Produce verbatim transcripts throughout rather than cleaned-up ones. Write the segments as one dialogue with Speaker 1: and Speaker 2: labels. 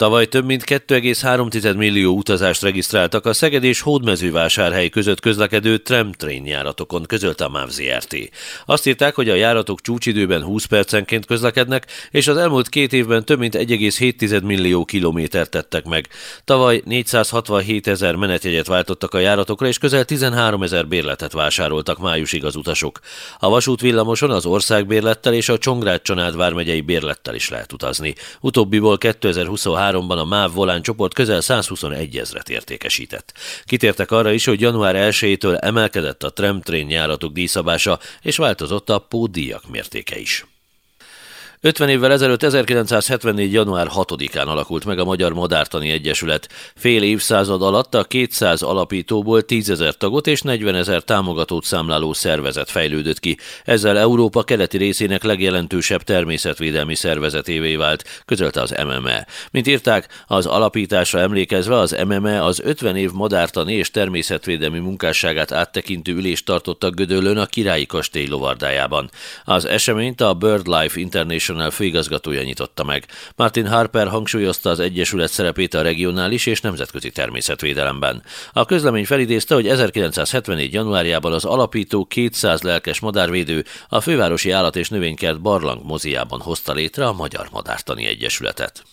Speaker 1: Tavaly több mint két egész három millió utazást regisztráltak a Szeged és Hódmezővásárhely között közlekedő tram-train járatokon, közölte a MÁV Zrt. Azt írták, hogy a járatok csúcsidőben húsz percenként közlekednek, és az elmúlt két évben több mint egy egész hét millió kilométert tettek meg. Tavaly négyszázhatvanhét ezer menetjegyet váltottak a járatokra, és közel tizenhárom ezer bérletet vásároltak májusig az utasok. A vasútvillamoson az országbérlettel és a Csongrád-Csanád vármegyei bérlettel is lehet utazni. Utóbbiból kétezer-huszonháromban a MÁV Volán csoport közel százhuszonegy ezret értékesített. Kitértek arra is, hogy január elsejétől emelkedett a tram-train járatok díjszabása, és változott a pótdíjak mértéke is. ötven évvel ezelőtt ezerkilencszázhetvennégy. január hatodikán alakult meg a Magyar Madártani Egyesület. Fél évszázad alatt a kétszáz alapítóból tízezer tagot és negyvenezer támogatót számláló szervezet fejlődött ki. Ezzel Európa keleti részének legjelentősebb természetvédelmi szervezetévé vált, közölte az em em e. Mint írták, az alapításra emlékezve az em em e az ötven év madártani és természetvédelmi munkásságát áttekintő ülést tartottak Gödöllőn a Királyi Kastély lovardájában. Az eseményt a BirdLife International főigazgatója nyitotta meg. Martin Harper hangsúlyozta az Egyesület szerepét a regionális és nemzetközi természetvédelemben. A közlemény felidézte, hogy ezerkilencszázhetvennégy. januárjában az alapító kétszáz lelkes madárvédő a Fővárosi Állat- és Növénykert Barlang moziában hozta létre a Magyar Madártani Egyesületet.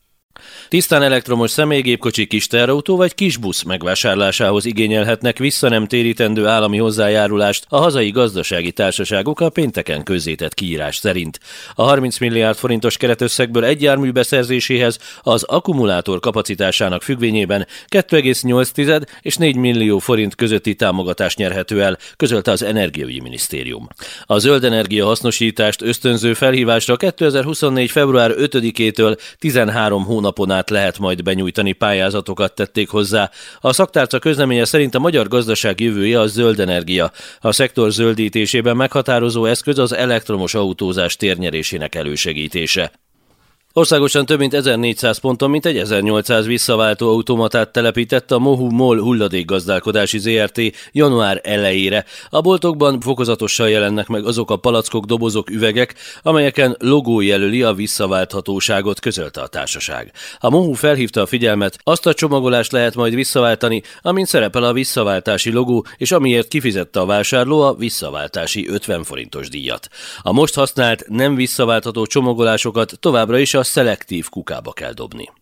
Speaker 1: Tisztán elektromos személygépkocsi, kis teherautó vagy kisbusz megvásárlásához igényelhetnek visszanemtérítendő állami hozzájárulást a hazai gazdasági társaságok a pénteken közzétett kiírás szerint. A harminc milliárd forintos keretösszegből egy jármű beszerzéséhez az akkumulátor kapacitásának függvényében két egész nyolc és négy millió forint közötti támogatást nyerhető el, közölte az Energiaügyi Minisztérium. A zöld energia hasznosítást ösztönző felhívásra kétezer-huszonnégy. február ötödikétől tizenhárom hónapon át lehet majd benyújtani pályázatokat, tették hozzá. A szaktárca közleménye szerint a magyar gazdaság jövője a zöld energia. A szektor zöldítésében meghatározó eszköz az elektromos autózás térnyerésének elősegítése. Országosan több mint ezernégyszáz ponton mintegy ezernyolcszáz visszaváltó automatát telepített a Mohu MOL hulladékgazdálkodási Zrt. január elejére. A boltokban fokozatosan jelennek meg azok a palackok, dobozok, üvegek, amelyeken logó jelöli a visszaválthatóságot, közölte a társaság. A Mohu felhívta a figyelmet, azt a csomagolást lehet majd visszaváltani, amint szerepel a visszaváltási logó, és amiért kifizette a vásárló a visszaváltási ötven forintos díjat. A most használt, nem visszaváltható csomagolásokat továbbra is a szelektív kukába kell dobni.